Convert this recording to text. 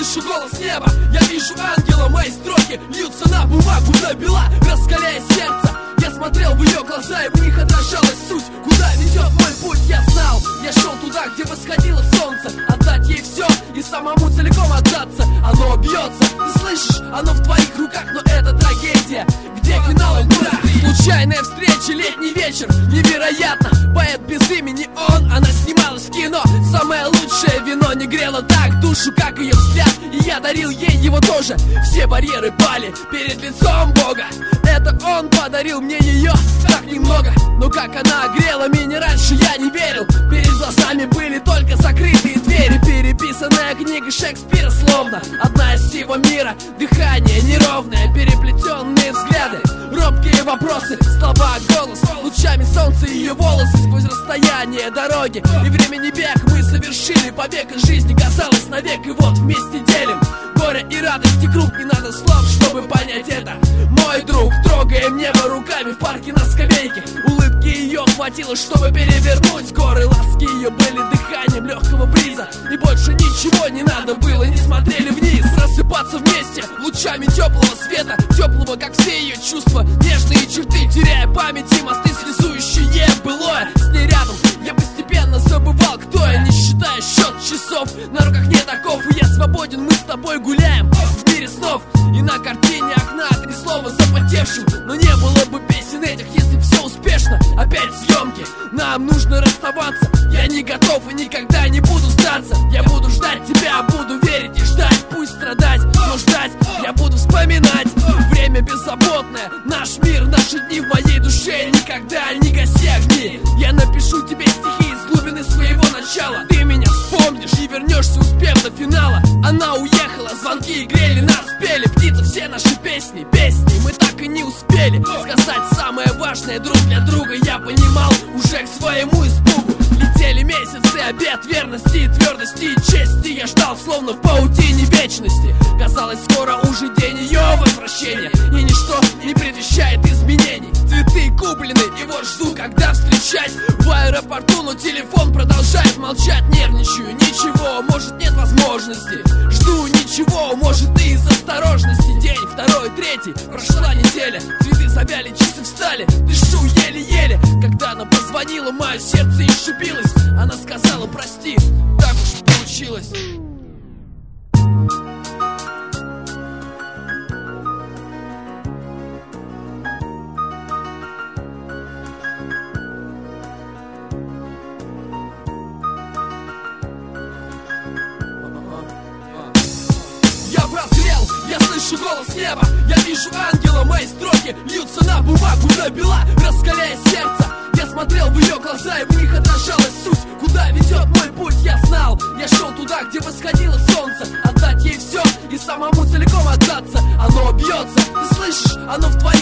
слышу голос неба, я вижу ангела, мои строки льются на бумагу, на бела, раскаляя сердце. Я смотрел в ее глаза, и в них отражалась суть. Куда везет мой путь, я знал. Я шел туда, где восходило солнце. Отдать ей все и самому целиком отдаться. Оно бьется, ты слышишь? Оно в твоих руках, но это трагедия, где финал нуля. Случайная встреча, летний вечер, невероятно. Поэт без имени он, она снималась в кино. Самое лучшее вино не грело так душу, как ее взгляд. И я дарил ей его тоже. Все барьеры пали перед лицом Бога. Это он подарил мне ее, так немного. Но как она огрела меня раньше, я не верил. Перед глазами были только закрытые двери. Переписанная книга Шекспира словно одна из всего мира. Дыхание неровное, переплетенные взгляды, робкие вопросы, слова, голос. Лучами солнца ее волосы сквозь расстояние дороги. И времени бег мы совершили побег из жизни, казалось навек. И вот вместе делим горе и радости круг. Не надо слов, чтобы понять это. Мой друг, трогаем небо руками в парке на скамейке. Улыбки ее хватило, чтобы перевернуть горы. Ласки ее были дыханием легкого бриза. И больше ничего не надо было, не смотрели вниз. Рассыпаться вместе лучами теплого света, теплого, как все ее чувства. Нежные черты, теряя память и мосты, связующие былое с ней рядом. Я постепенно забывал, кто я, не считая счет часов. На руках нет оков, и я свободен, мы с тобой гуляем в мире снов. И на картине окна три слова запотевшим. Но не было бы песен этих, если все успешно. Опять съемки, нам нужно расставаться. Я не готов и никогда не буду сдаться. Я буду ждать тебя, буду верить и ждать. Пусть страдать, но ждать я буду вспоминать. Время беззаботное, наш мир, наши дни в моей душе. Никогда не гаси огни. Я напишу тебе стихи из глубины своего начала. Ты меня вспомнишь и вернешься, успев до финала. Она уехала, звонки грели нас, пели птицы все наши песни. Мы так и не успели сказать самое важное друг для друга. Я понимал уже к своему испугу. Летели месяцы, обет верности и твердости и чести. Я ждал, словно в паутине вечности. Казалось, скоро уже день ее возвращения, и ничто не предвещает изменений. Цветы куплены, и вот жду, когда встречать в аэропорту, но телефон продолжает молчать. Нервничаю, ничего, может нет возможности. Жду ничего, может и из осторожности. День, второй, третий, прошла неделя. Цветы завяли, часы встали, дышу еле-еле. Когда она позвонила, мое сердце еще билось. Она сказала: прости, так уж получилось. Я прозрел, я слышу голос неба, я вижу ангела, мои строки льются на бумагу, на бела, раскаляя сердце. Я смотрел в ее глаза, и в них отражалась суть. Куда ведет мой путь, я знал. Я шел туда, где восходило солнце. Отдать ей все и самому целиком отдаться. Оно бьется, ты слышишь? Оно в твоих